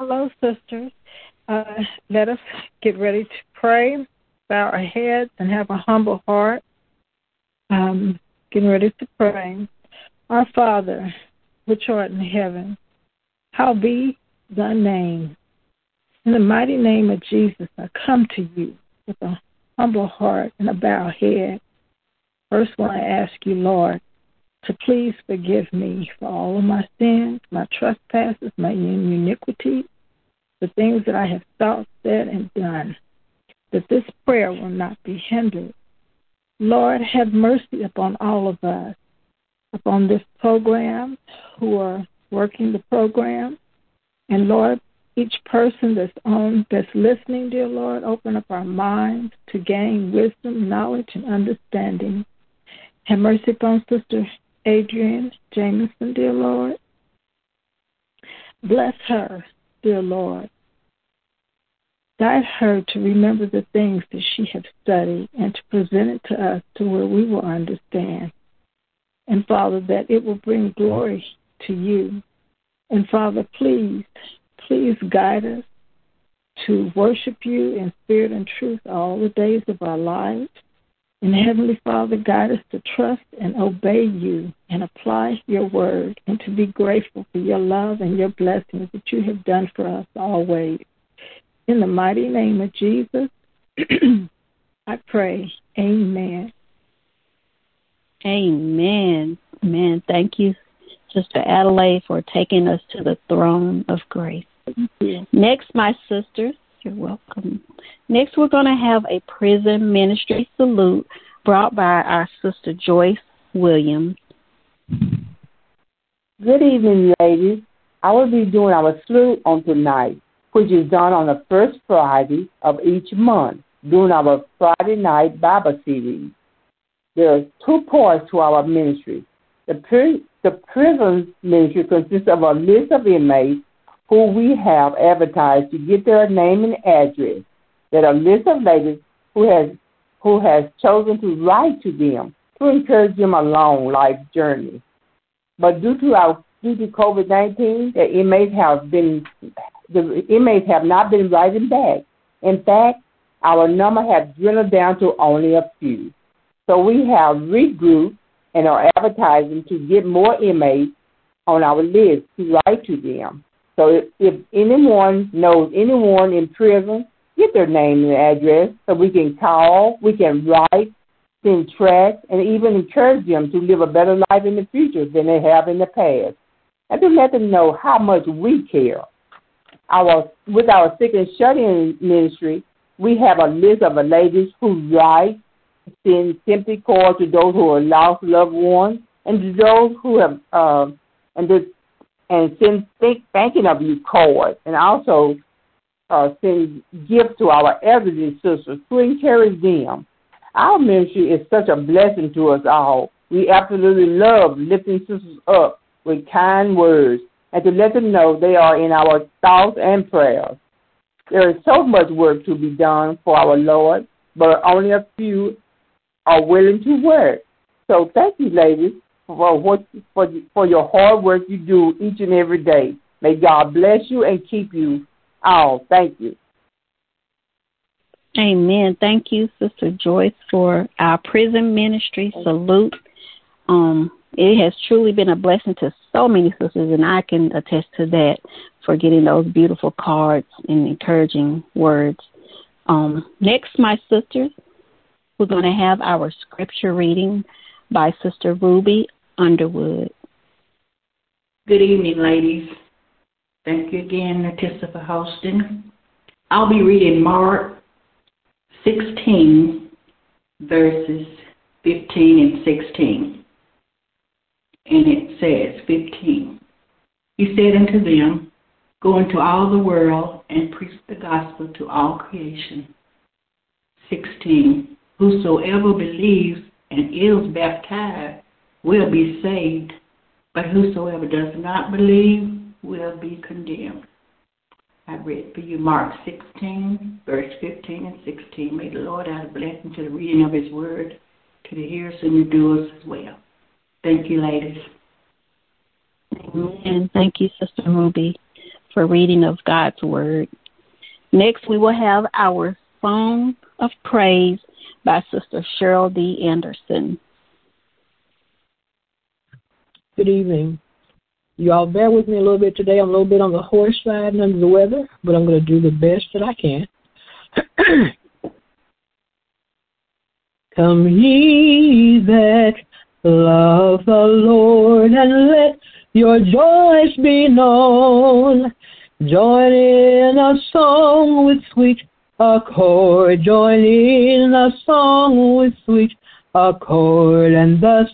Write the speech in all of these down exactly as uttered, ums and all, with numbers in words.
Hello, sisters. Uh, let us get ready to pray, bow our heads, and have a humble heart. Um, getting ready to pray. Our Father, which art in heaven, hallowed be thy name. In the mighty name of Jesus, I come to you with a humble heart and a bowed head. First, I want to ask you, Lord, to please forgive me for all of my sins, my trespasses, my iniquities, the things that I have thought, said, and done, that this prayer will not be hindered. Lord, have mercy upon all of us, upon this program, who are working the program. And Lord, each person that's on, that's listening, dear Lord, open up our minds to gain wisdom, knowledge, and understanding. Have mercy upon Sister Adrienne Jameson, dear Lord. Bless her, dear Lord. Guide her to remember the things that she has studied and to present it to us to where we will understand. And, Father, that it will bring glory to you. And, Father, please, please guide us to worship you in spirit and truth all the days of our lives. And, Heavenly Father, guide us to trust and obey you and apply your word, and to be grateful for your love and your blessings that you have done for us always. In the mighty name of Jesus, I pray. Amen. Amen. Amen. Thank you, Sister Adelaide, for taking us to the throne of grace. Thank you. Next, my sisters, you're welcome. Next, we're going to have a prison ministry salute brought by our Sister Joyce Williams. Good evening, ladies. I will be doing our salute on tonight, which is done on the first Friday of each month during our Friday night Bible series. There are two parts to our ministry. The, pri- the prison ministry consists of a list of inmates who we have advertised to get their name and address. There are a list of ladies who has who has chosen to write to them to encourage them a long life journey. But due to our due to COVID nineteen, the inmates have been the inmates have not been writing back. In fact, our number has dwindled down to only a few. So we have regrouped and are advertising to get more inmates on our list to write to them. So if, if anyone knows anyone in prison, get their name and address so we can call, we can write, send tracts, and even encourage them to live a better life in the future than they have in the past. And to let them know how much we care. Our With our sick and shut-in ministry, we have a list of the ladies who write, send sympathy cards to those who are lost loved ones, and to those who have, uh, and this, and send think, thanking of you cards, and also uh, send gifts to our elderly sisters to encourage them. Our ministry is such a blessing to us all. We absolutely love lifting sisters up with kind words and to let them know they are in our thoughts and prayers. There is so much work to be done for our Lord, but only a few are willing to work. So thank you, ladies, for what for, for your hard work you do each and every day. May God bless you and keep you all. Thank you. Amen. Thank you, Sister Joyce, for our prison ministry salute. Um, it has truly been a blessing to so many sisters, and I can attest to that, for getting those beautiful cards and encouraging words. Um, next, my sisters, we're going to have our scripture reading by Sister Ruby Underwood. Good evening, ladies. Thank you again, Natissa, for hosting. I'll be reading Mark sixteen, verses fifteen and sixteen. And it says, fifteen, He said unto them, Go into all the world and preach the gospel to all creation. sixteen, Whosoever believes and is baptized will be saved, but whosoever does not believe will be condemned. I read for you Mark sixteen, verse fifteen and sixteen. May the Lord add a blessing to the reading of His word, to the hearers and the doers as well. Thank you, ladies. Amen. Thank you, Sister Ruby, for reading of God's Word. Next, we will have our Song of Praise by Sister Cheryl D. Anderson. Good evening. You all bear with me a little bit today. I'm a little bit on the hoarse side and under the weather, but I'm going to do the best that I can. Come ye that love the Lord, and let your joys be known. Join in a song with sweet accord. Join in a song with sweet accord, and thus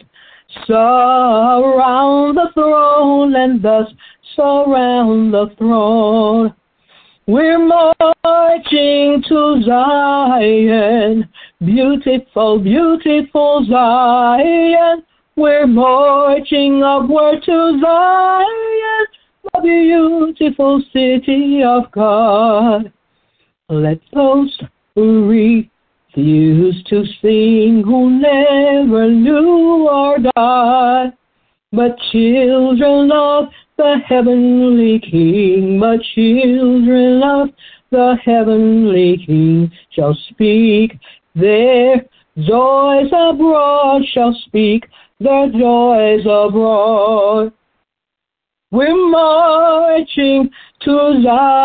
surround the throne, and thus surround the throne. We're marching to Zion, beautiful, beautiful Zion. We're marching upward to Zion, the beautiful city of God. Let those who refuse to sing, who never knew our God, but children of the heavenly King, but children of the heavenly King shall speak their joys abroad, shall speak their joys abroad. We're marching to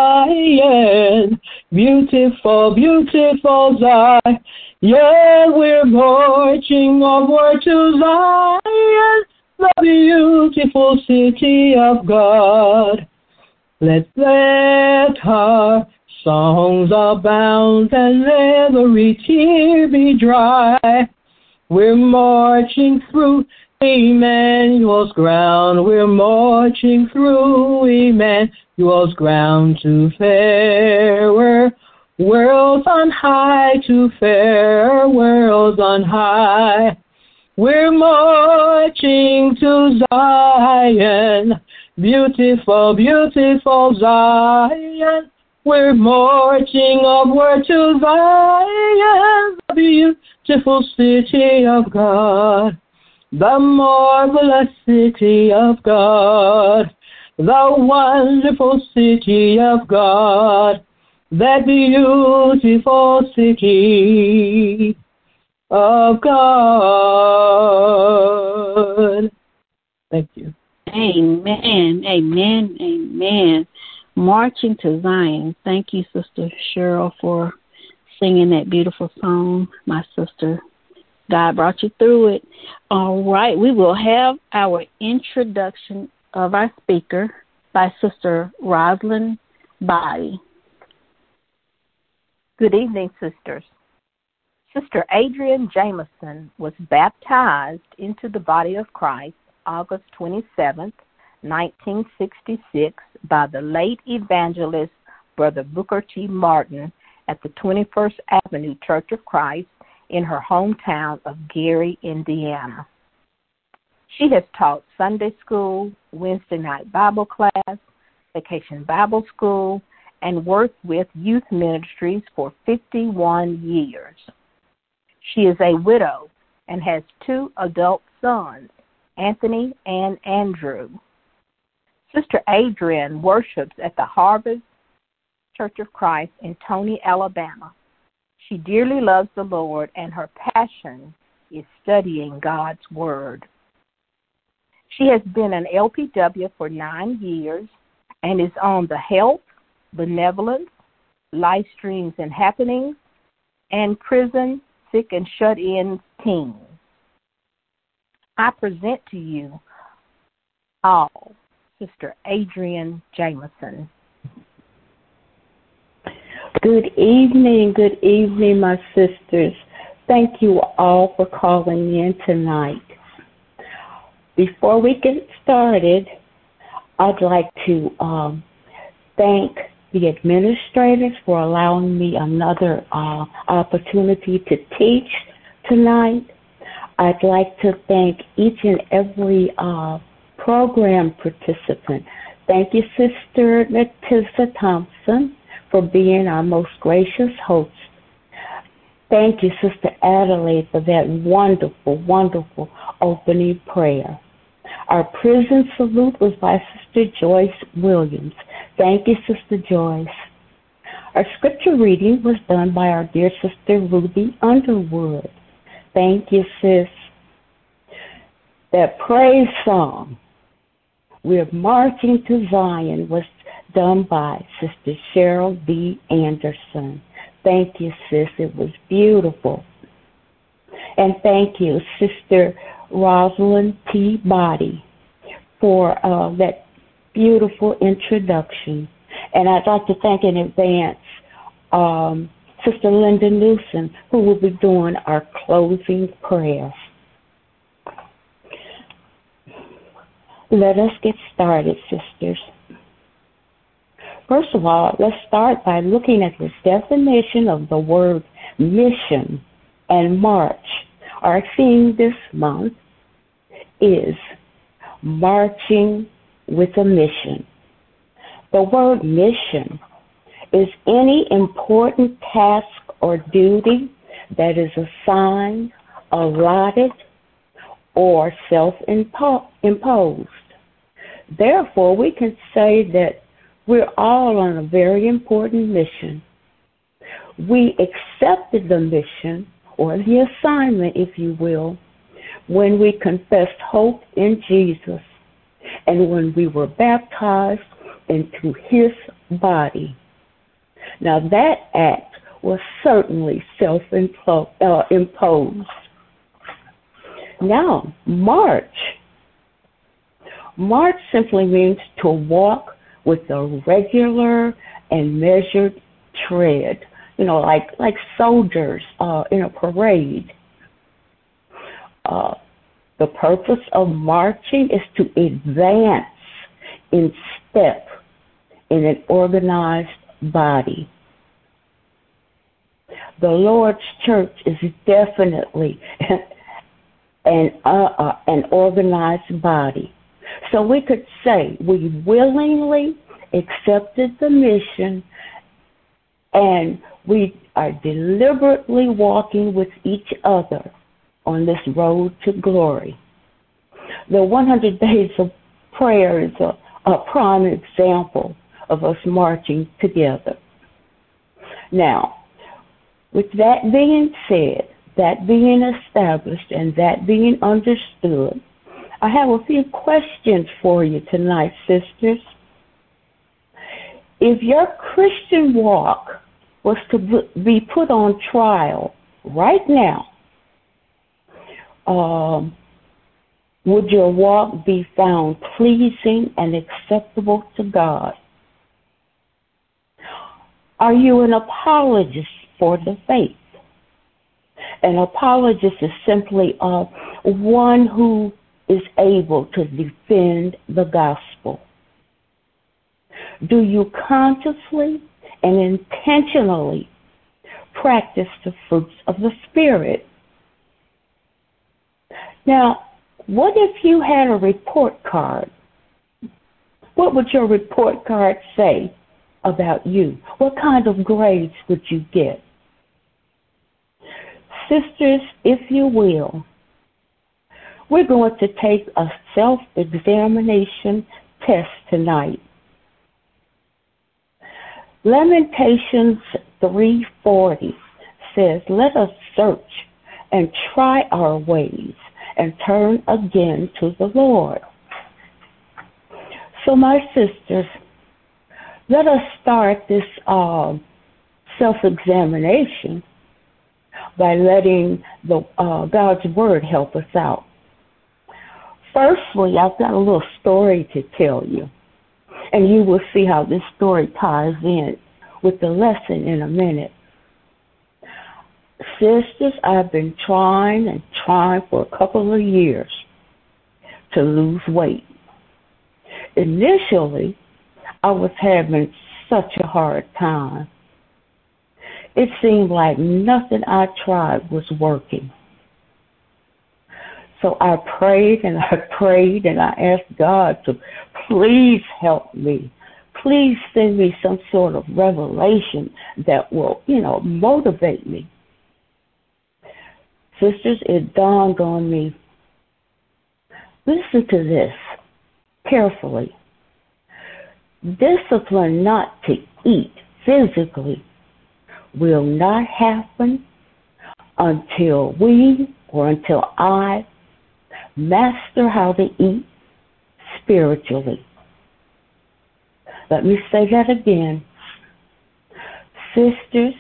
Zion, beautiful, beautiful Zion. Yeah, we're marching upward to Zion, the beautiful city of God. Let, let our songs abound and every tear be dry. We're marching through Emmanuel's ground. We're marching through Emmanuel's ground to fairer worlds on high, to fairer worlds on high. We're marching to Zion, beautiful, beautiful Zion. We're marching upward to Zion, the beautiful city of God, the marvelous city of God, the wonderful city of God, that beautiful city of God. Thank you. Amen, amen, amen. Marching to Zion. Thank you, Sister Cheryl, for singing that beautiful song, my sister. God brought you through it. All right, we will have our introduction of our speaker by Sister Rosalind Body. Good evening, sisters. Sister Adrienne Jameson was baptized into the body of Christ August twenty-seventh, nineteen sixty-six, by the late evangelist Brother Booker T. Martin at the twenty-first Avenue Church of Christ in her hometown of Gary, Indiana. She has taught Sunday school, Wednesday night Bible class, vacation Bible school, and worked with youth ministries for fifty-one years. She is a widow and has two adult sons, Anthony and Andrew. Sister Adrienne worships at the Harvest Church of Christ in Tony, Alabama. She dearly loves the Lord, and her passion is studying God's Word. She has been an L P W for nine years and is on the Health, Benevolence, Life Streams and Happenings, and Prison, Sick and Shut-In team. I present to you all Sister Adrienne Jameson. Good evening, good evening, my sisters. Thank you all for calling in tonight. Before we get started, I'd like to um, thank the administrators for allowing me another uh, opportunity to teach tonight. I'd like to thank each and every uh, program participant. Thank you, Sister Letitia Thompson, for being our most gracious host. Thank you, Sister Adelaide, for that wonderful, wonderful opening prayer. Our prison salute was by Sister Joyce Williams. Thank you, Sister Joyce. Our scripture reading was done by our dear sister Ruby Underwood. Thank you, sis. That praise song, We're Marching to Zion, was done by Sister Cheryl B. Anderson. Thank you, sis. It was beautiful. And thank you, Sister Rosalind P. Body, for uh, that beautiful introduction. And I'd like to thank in advance um, Sister Linda Newsom, who will be doing our closing prayer. Let us get started, sisters. First of all, let's start by looking at the definition of the word mission and march. Our theme this month is marching with a mission. The word mission is any important task or duty that is assigned, allotted, or self-imposed. Therefore, we can say that we're all on a very important mission. We accepted the mission, or the assignment, if you will, when we confessed hope in Jesus and when we were baptized into his body. Now, that act was certainly self-imposed. Now, march. March simply means to walk with a regular and measured tread, you know, like like soldiers uh, in a parade. Uh, the purpose of marching is to advance in step in an organized body. The Lord's church is definitely an, uh, uh, an organized body. So we could say we willingly accepted the mission and we are deliberately walking with each other on this road to glory. The one hundred days of prayer is a, a prime example of us marching together. Now, with that being said, that being established, and that being understood, I have a few questions for you tonight, sisters. If your Christian walk was to be put on trial right now, um, would your walk be found pleasing and acceptable to God? Are you an apologist for the faith? An apologist is simply uh, one who is able to defend the gospel. Do you consciously and intentionally practice the fruits of the Spirit? Now, what if you had a report card? What would your report card say about you? What kind of grades would you get? Sisters, if you will, we're going to take a self-examination test tonight. Lamentations three forty says, "Let us search and try our ways and turn again to the Lord." So, my sisters, let us start this uh, self-examination by letting the uh, God's Word help us out. Firstly, I've got a little story to tell you, and you will see how this story ties in with the lesson in a minute. Sisters, I've been trying and trying for a couple of years to lose weight. Initially, I was having such a hard time. It seemed like nothing I tried was working. So I prayed and I prayed and I asked God to please help me. Please send me some sort of revelation that will, you know, motivate me. Sisters, it dawned on me. Listen to this carefully. Discipline not to eat physically will not happen until we or until I master how to eat spiritually. Let me say that again. Sisters,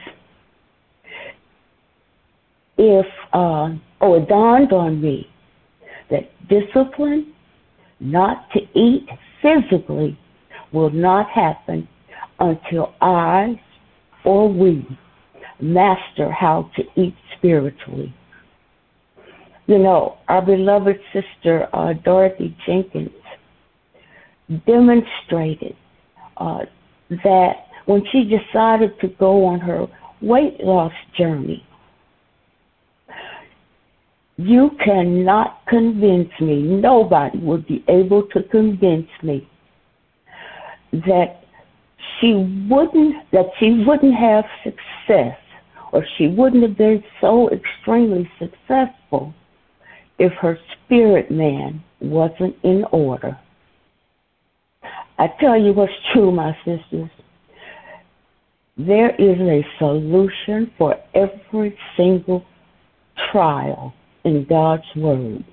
if, uh, oh, it dawned on me that discipline not to eat physically will not happen until I or we master how to eat spiritually. You know, our beloved sister, uh, Dorothy Jenkins, demonstrated uh, that when she decided to go on her weight loss journey, you cannot convince me, nobody would be able to convince me that she wouldn't that she wouldn't have success, or she wouldn't have been so extremely successful if her spirit man wasn't in order. I tell you what's true, my sisters. There is a solution for every single trial in God's Word.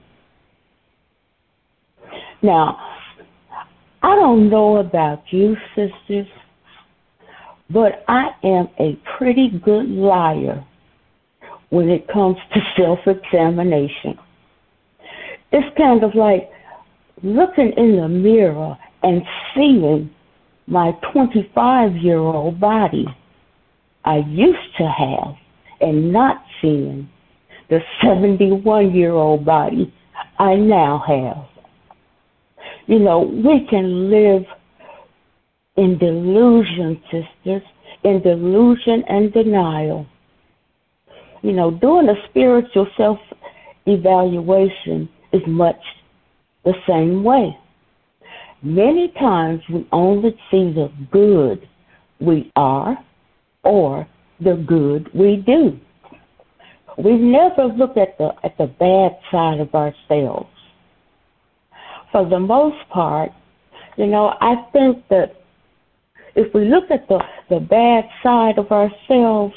Now, I don't know about you, sisters, but I am a pretty good liar when it comes to self-examination. It's kind of like looking in the mirror and seeing my twenty-five-year-old body I used to have and not seeing the seventy-one-year-old body I now have. You know, we can live in delusion, sisters, in delusion and denial. You know, doing a spiritual self-evaluation is much the same way. Many times we only see the good we are or the good we do. We never look at the at the bad side of ourselves. For the most part, you know, I think that if we look at the, the bad side of ourselves,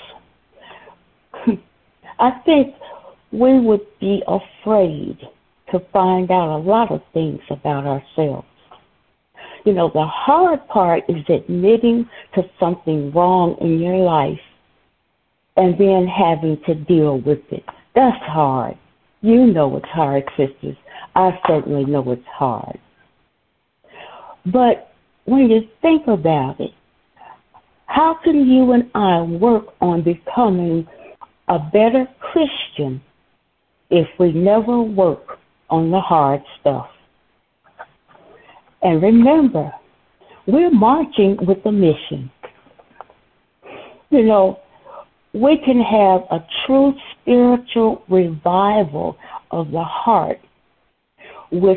I think we would be afraid to find out a lot of things about ourselves. You know, the hard part is admitting to something wrong in your life and then having to deal with it. That's hard. You know it's hard, sisters. I certainly know it's hard. But when you think about it, how can you and I work on becoming a better Christian if we never work on the hard stuff? And remember, we're marching with a mission. You know, we can have a true spiritual revival of the heart with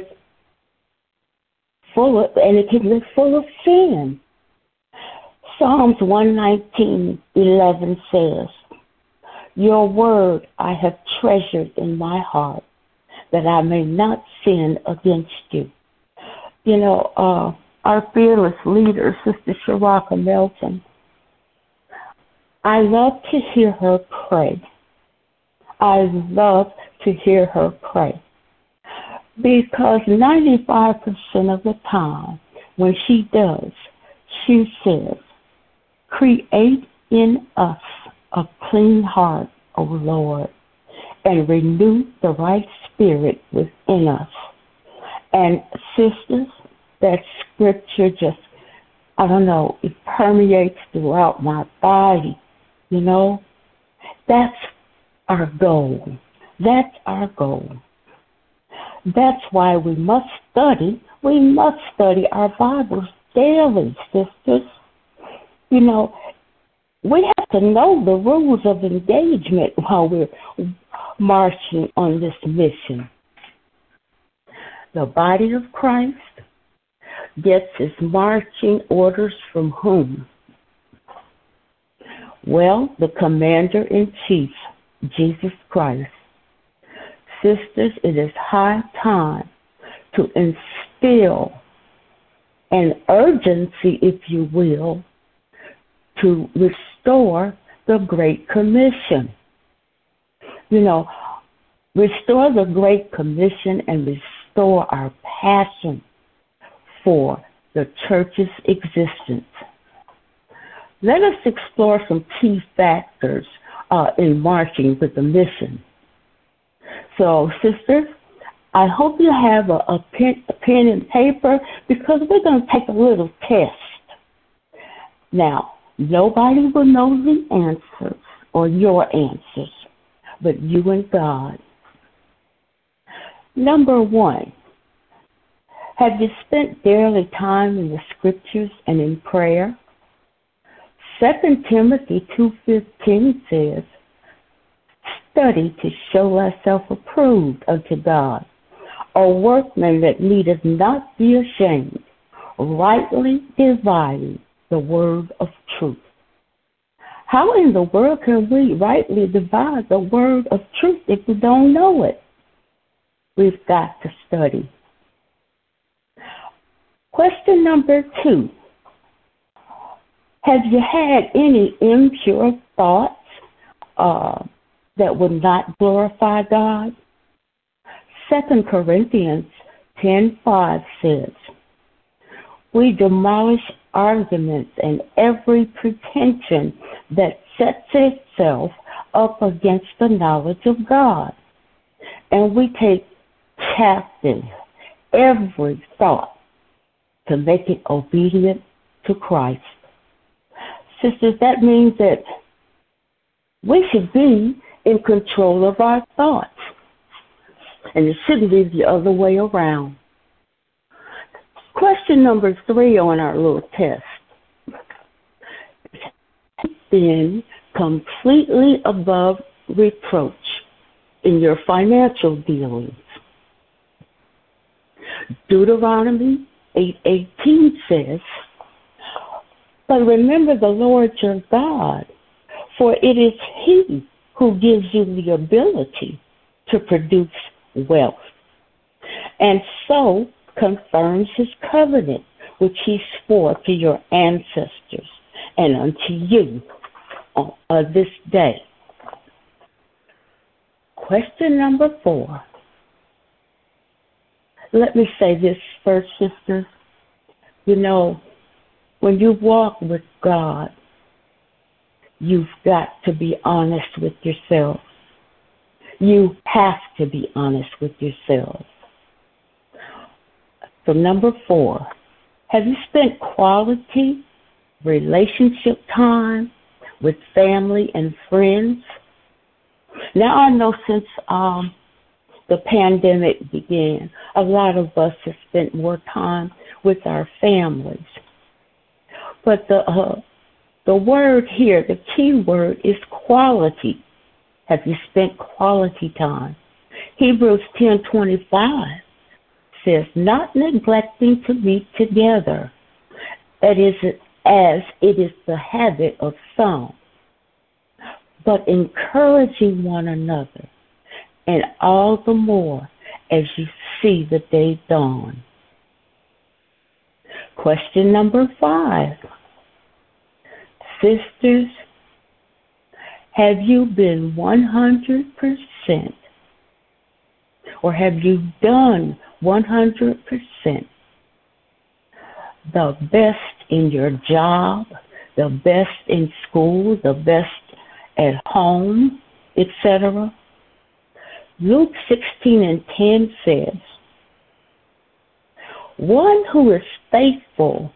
full of, and it can be full of sin. Psalms one nineteen eleven says, "Your word I have treasured in my heart, that I may not sin against you." You know, uh, our fearless leader, Sister Sharaka Melton, I love to hear her pray. I love to hear her pray. Because ninety-five percent of the time when she does, she says, "Create in us a clean heart, O Lord, and renew the right spirit within us." And sisters, that scripture just, I don't know, it permeates throughout my body, you know. That's our goal. That's our goal. That's why we must study. We must study our Bibles daily, sisters. You know, we have to know the rules of engagement while we're marching on this mission. The body of Christ gets its marching orders from whom? Well, the Commander-in-Chief, Jesus Christ. Sisters, it is high time to instill an urgency, if you will, to restore the Great Commission. You know, restore the Great Commission and restore our passion for the church's existence. Let us explore some key factors uh, in marching with the mission. So, sisters, I hope you have a, a, pen, a pen and paper, because we're going to take a little test. Now, nobody will know the answers or your answers, but you and God. Number one, have you spent daily time in the scriptures and in prayer? Second Timothy two fifteen says, study to show thyself approved unto God, a workman that needeth not be ashamed, rightly dividing the word of truth. How in the world can we rightly divide the word of truth if we don't know it? We've got to study. Question number two. Have you had any impure thoughts uh, that would not glorify God? Second Corinthians ten five says, we demolish arguments and every pretension that sets itself up against the knowledge of God, and we take captive every thought to make it obedient to Christ. Sisters, that means that we should be in control of our thoughts, and it shouldn't be the other way around. Question number three on our little test. Been completely above reproach in your financial dealings. Deuteronomy eight eighteen says, but remember the Lord your God, for it is He who gives you the ability to produce wealth, and so confirms His covenant, which He swore to your ancestors and unto you on uh, this day. Question number four. Let me say this first, sisters. You know, when you walk with God, you've got to be honest with yourself. You have to be honest with yourself. So number four, have you spent quality relationship time with family and friends? Now I know since um, the pandemic began, a lot of us have spent more time with our families. But the uh, the word here, the key word is quality. Have you spent quality time? Hebrews ten twenty-five says, not neglecting to meet together, that is, as it is the habit of some, but encouraging one another, and all the more as you see the day dawn. Question number five. Sisters, have you been one hundred percent or have you done one hundred percent the best in your job, the best in school, the best at home, et cetera? Luke sixteen and ten says, one who is faithful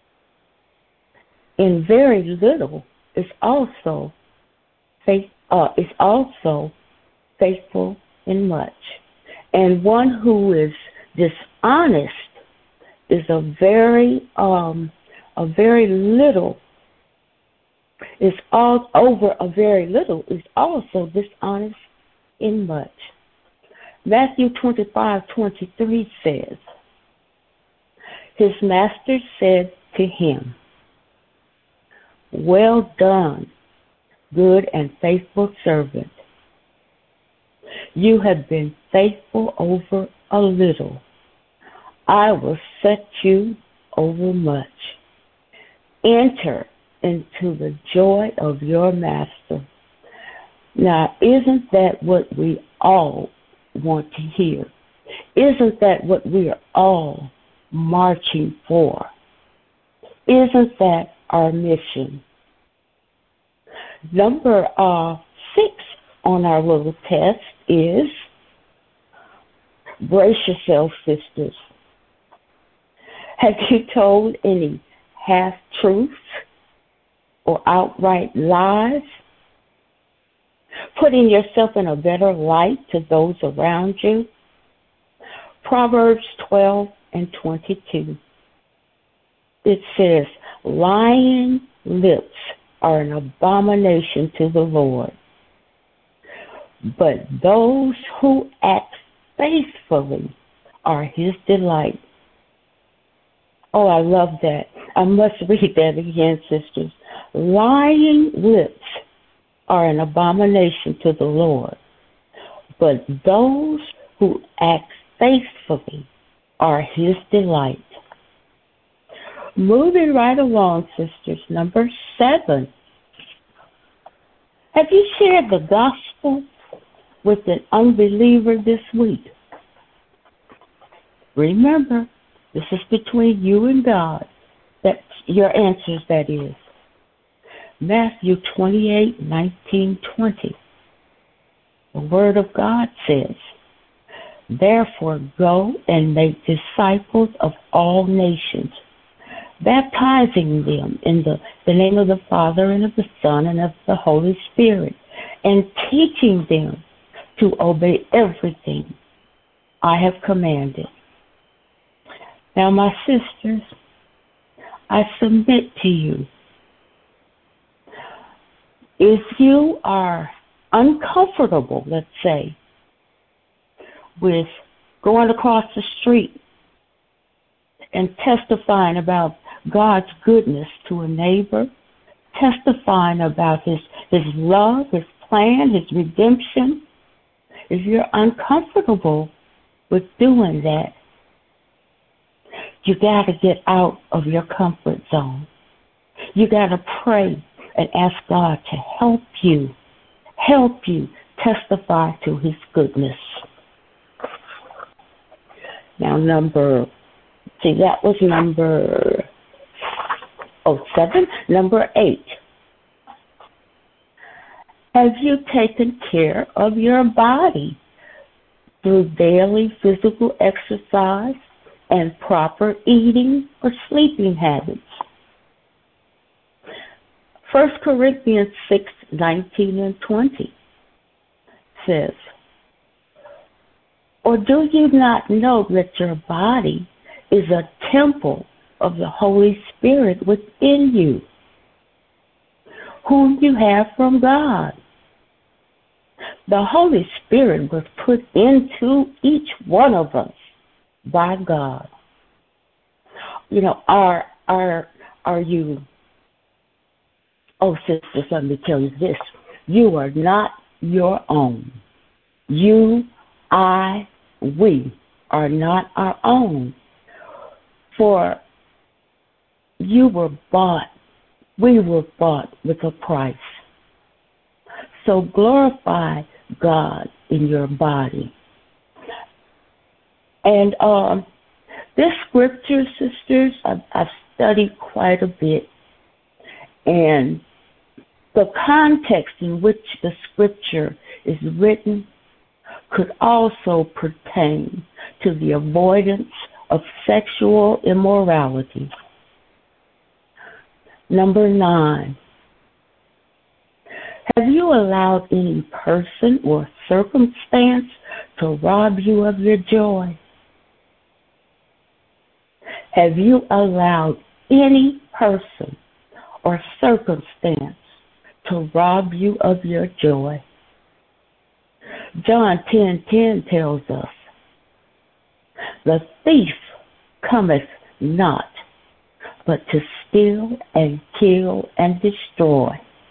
in very little is also faith, uh, is also faithful in much. And one who is dishonest is a very um a very little is all over a very little is also dishonest in much. Matthew twenty-five twenty-three says, his master said to him, well done, good and faithful servant. You have been faithful over a little. I will set you over much. Enter into the joy of your master. Now, isn't that what we all want to hear? Isn't that what we are all marching for? Isn't that our mission? Number uh, six on our little test is, brace yourself, sisters. Have you told any half-truths or outright lies? Putting yourself in a better light to those around you? Proverbs twelve and twenty-two. It says, lying lips are an abomination to the Lord, but those who act faithfully are his delight. Oh, I love that. I must read that again, sisters. Lying lips are an abomination to the Lord, but those who act faithfully are his delight. Moving right along, sisters, number seven. Have you shared the gospel with an unbeliever this week? Remember, this is between you and God. That's your answers, that is. Matthew twenty-eight, nineteen, twenty. The Word of God says, therefore go and make disciples of all nations, baptizing them in the, the name of the Father and of the Son and of the Holy Spirit, and teaching them to obey everything I have commanded. Now, my sisters, I submit to you, if you are uncomfortable, let's say, with going across the street and testifying about God's goodness to a neighbor, testifying about his, his love, his plan, his redemption, if you're uncomfortable with doing that, you got to get out of your comfort zone. You got to pray and ask God to help you, help you testify to his goodness. Now, number, see, that was number, oh, seven. Number eight. Have you taken care of your body through daily physical exercise and proper eating or sleeping habits? First Corinthians six, nineteen and twenty says, or do you not know that your body is a temple of the Holy Spirit within you, whom you have from God? The Holy Spirit was put into each one of us by God. You know, are are are you? Oh, sisters, let me tell you this: you are not your own. You, I, we are not our own. For you were bought. We were bought with a price. So glorify God in your body. And um, this scripture, sisters, I've, I've studied quite a bit. And the context in which the scripture is written could also pertain to the avoidance of sexual immorality. Number nine. Have you allowed any person or circumstance to rob you of your joy? Have you allowed any person or circumstance to rob you of your joy? John ten ten tells us, the thief cometh not, but to steal and kill and destroy.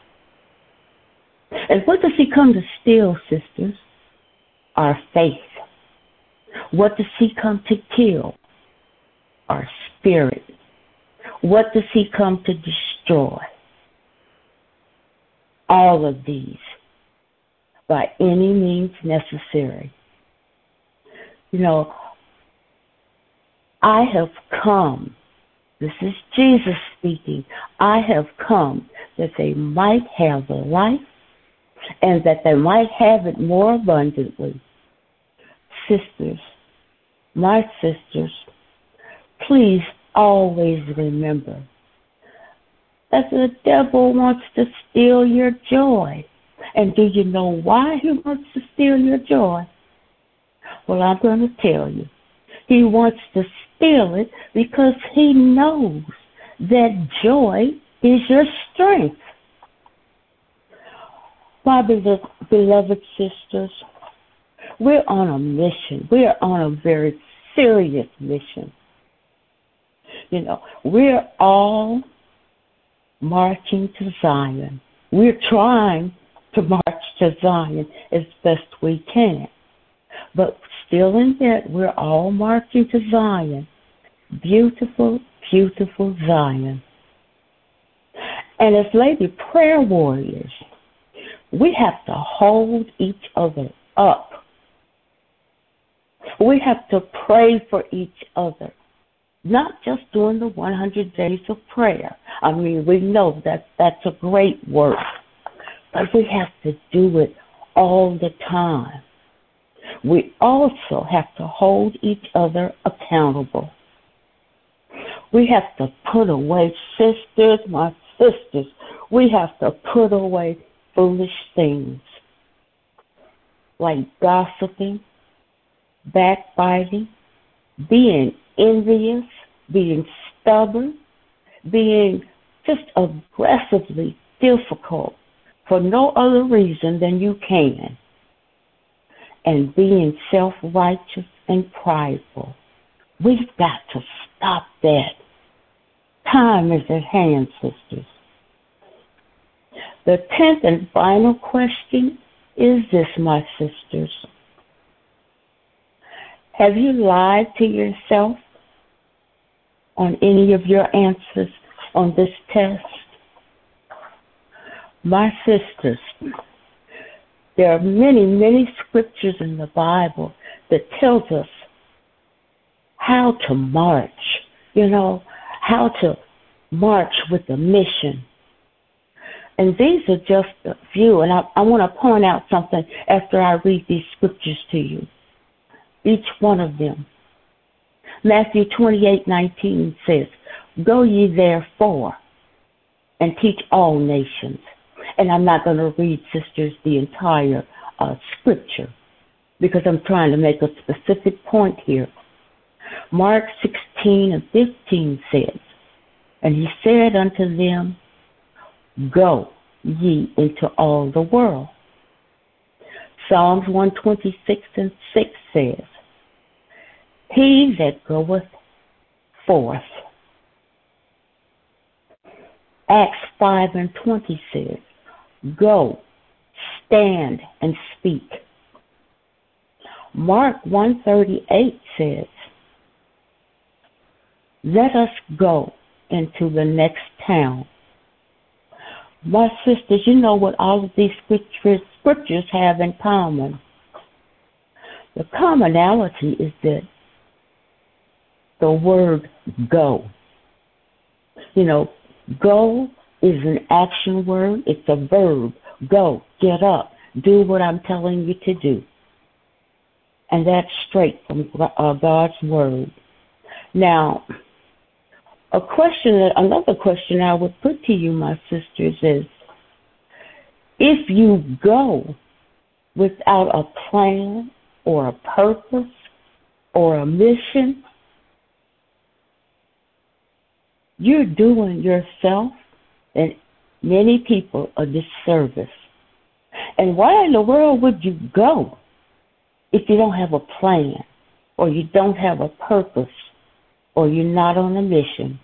And what does he come to steal, sisters? Our faith. What does he come to kill? Our spirit. What does he come to destroy? All of these, by any means necessary. You know, I have come, this is Jesus speaking, I have come that they might have a life and that they might have it more abundantly. Sisters, my sisters, please always remember that the devil wants to steal your joy. And do you know why he wants to steal your joy? Well, I'm going to tell you. He wants to steal it because he knows that joy is your strength. My beloved sisters, we're on a mission. We're on a very serious mission. You know, we're all marching to Zion. We're trying to march to Zion as best we can. But still in that, we're all marching to Zion. Beautiful, beautiful Zion. And as Lady Prayer Warriors, we have to hold each other up. We have to pray for each other, not just during the one hundred days of prayer. I mean, we know that that's a great work, but we have to do it all the time. We also have to hold each other accountable. We have to put away, sisters, my sisters, we have to put away foolish things like gossiping, backbiting, being envious, being stubborn, being just aggressively difficult for no other reason than you can, and being self-righteous and prideful. We've got to stop that. Time is at hand, sisters. The tenth and final question is this, my sisters. Have you lied to yourself on any of your answers on this test? My sisters, there are many, many scriptures in the Bible that tells us how to march, you know, how to march with a mission. And these are just a few, and I, I want to point out something after I read these scriptures to you. Each one of them. Matthew twenty-eight nineteen says, "Go ye therefore and teach all nations." And I'm not going to read, sisters, the entire uh, scripture because I'm trying to make a specific point here. Mark sixteen and fifteen says, "And he said unto them, Go ye into all the world." Psalms one twenty-six and six says, "He that goeth forth." Acts five and twenty says, "Go, stand and speak." Mark one thirty-eight says, "Let us go into the next town." My sisters, you know what all of these scriptures, scriptures have in common. The commonality is that the word go. You know, go is an action word. It's a verb. Go, get up, do what I'm telling you to do. And that's straight from uh, God's word. Now, a question, that, another question I would put to you, my sisters, is if you go without a plan or a purpose or a mission, you're doing yourself and many people a disservice. And why in the world would you go if you don't have a plan or you don't have a purpose or you're not on a mission?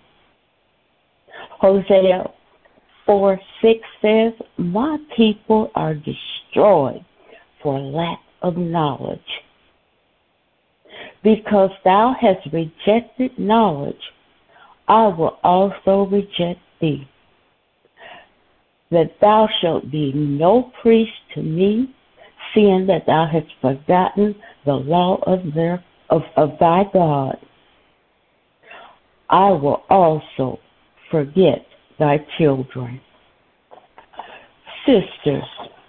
Hosea four six says, "My people are destroyed for lack of knowledge. Because thou hast rejected knowledge, I will also reject thee, that thou shalt be no priest to me, seeing that thou hast forgotten the law of, their, of, of thy God. I will also forget thy children. Sisters,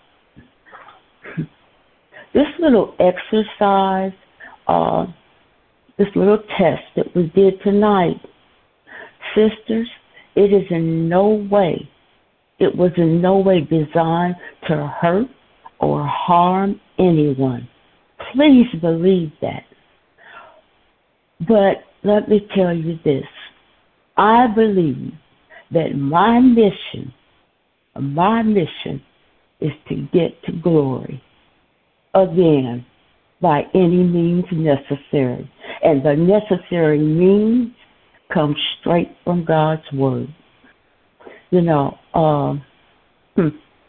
this little exercise, uh, this little test that we did tonight, sisters, it is in no way, it was in no way designed to hurt or harm anyone. Please believe that. But let me tell you this. I believe that my mission, my mission is to get to glory again by any means necessary. And the necessary means comes straight from God's word. You know, um, hmm.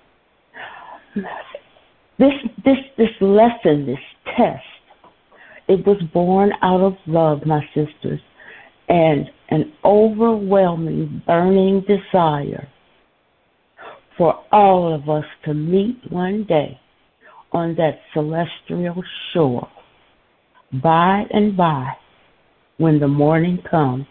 this this this lesson, this test, it was born out of love, my sisters, and an overwhelming, burning desire for all of us to meet one day on that celestial shore, by and by, when the morning comes.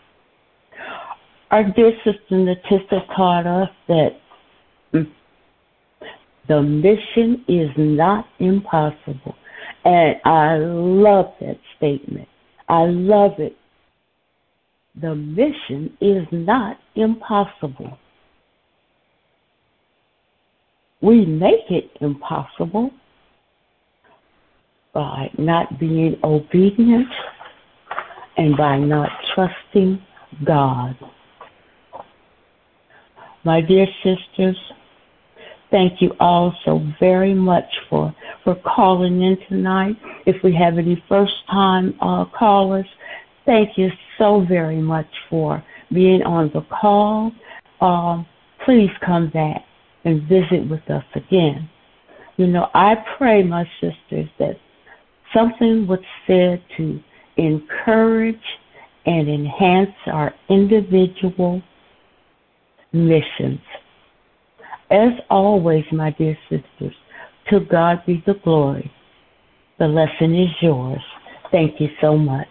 Our dear sister Natissa taught us that mm, the mission is not impossible. And I love that statement. I love it. The mission is not impossible. We make it impossible by not being obedient and by not trusting God. My dear sisters, thank you all so very much for, for calling in tonight. If we have any first-time uh, callers, thank you so very much for being on the call. Um, please come back and visit with us again. You know, I pray, my sisters, that something was said to encourage and enhance our individual missions. As always, my dear sisters, to God be the glory. The lesson is yours. Thank you so much.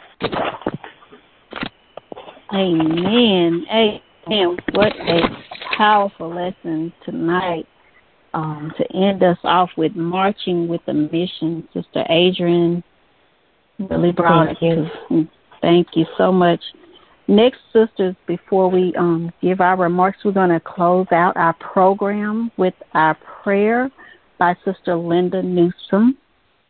Amen. Amen. What a powerful lesson tonight um, to end us off with marching with the mission. Sister Adrian really brought Thank you. To, thank you so much. Next, sisters, before we um, give our remarks, we're going to close out our program with our prayer by Sister Linda Newsom.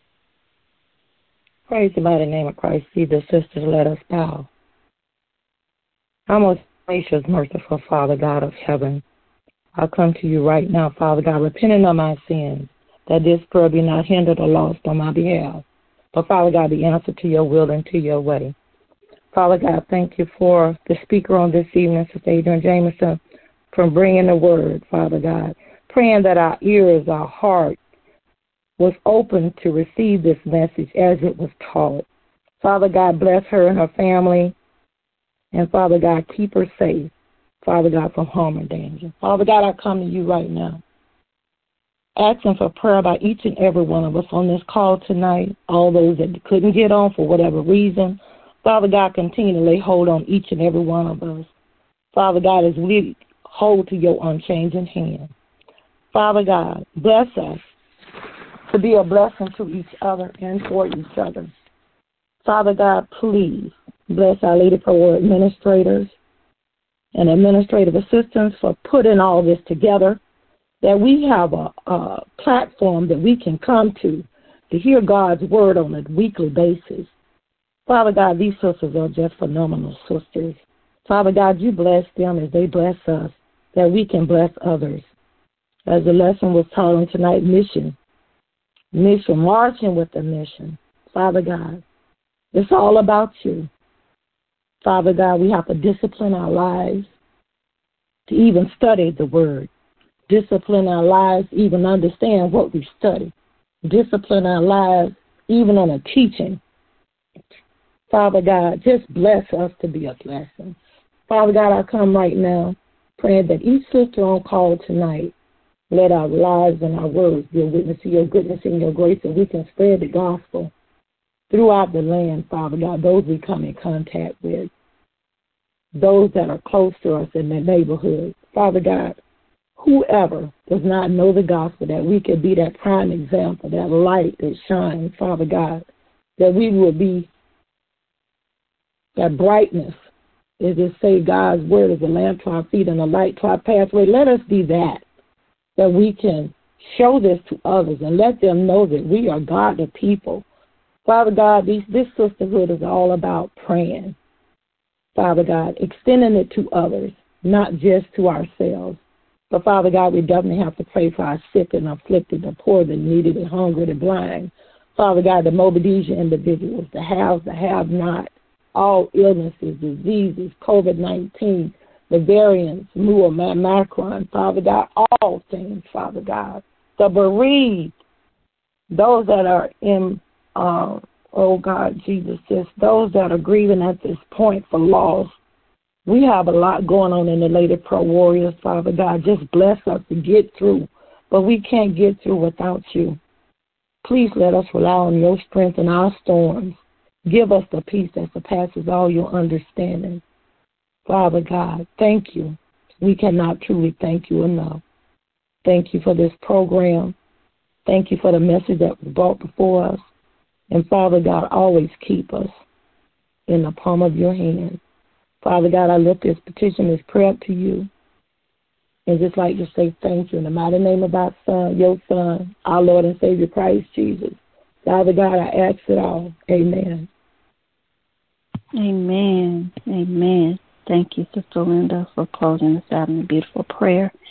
Praise the mighty name of Christ. See the sisters, let us bow. Our most gracious, merciful Father, God of heaven, I come to you right now, Father God, repenting of my sins, that this prayer be not hindered or lost on my behalf, but Father God, the answer to your will and to your way. Father God, thank you for the speaker on this evening, Sister Adrian Jameson, for bringing the word, Father God. Praying that our ears, our heart was open to receive this message as it was taught. Father God, bless her and her family. And Father God, keep her safe, Father God, from harm and danger. Father God, I come to you right now, asking for prayer by each and every one of us on this call tonight, all those that couldn't get on for whatever reason. Father God, continue to lay hold on each and every one of us. Father God, as we hold to your unchanging hand. Father God, bless us to be a blessing to each other and for each other. Father God, please bless our Lady Prayer administrators and administrative assistants for putting all this together, that we have a, a platform that we can come to to hear God's word on a weekly basis. Father God, these sisters are just phenomenal sisters. Father God, you bless them as they bless us, that we can bless others. As the lesson was taught on tonight, mission, mission, marching with the mission. Father God, it's all about you. Father God, we have to discipline our lives to even study the word. Discipline our lives, even understand what we study. Discipline our lives, even on a teaching. Father God, just bless us to be a blessing. Father God, I come right now praying that each sister on call tonight, let our lives and our words be a witness to your goodness and your grace, and we can spread the gospel throughout the land, Father God, those we come in contact with, those that are close to us in the neighborhood. Father God, whoever does not know the gospel, that we could be that prime example, that light that shines, Father God, that we will be that brightness. As it say, God's word is a lamp to our feet and a light to our pathway. Let us be that, that we can show this to others and let them know that we are godly people. Father God, these, this sisterhood is all about praying. Father God, extending it to others, not just to ourselves. But Father God, we definitely have to pray for our sick and afflicted, the poor, the needy, the hungry, the blind. Father God, the Mobidesia individuals, the haves, the have-not, all illnesses, diseases, COVID nineteen, the variants, Mu, Macron, Father God, all things, Father God. The bereaved, those that are in Uh, oh, God, Jesus, just those that are grieving at this point for loss. We have a lot going on in the Lady Pro Warriors, Father God. Just bless us to get through, but we can't get through without you. Please let us rely on your strength in our storms. Give us the peace that surpasses all your understanding. Father God, thank you. We cannot truly thank you enough. Thank you for this program. Thank you for the message that was brought before us. And, Father God, always keep us in the palm of your hand. Father God, I lift this petition, this prayer up to you. And just like to say thank you in the mighty name of our Son, your Son, our Lord and Savior, Christ Jesus. Father God, I ask it all. Amen. Amen. Amen. Thank you, Sister Linda, for closing us out in a beautiful prayer.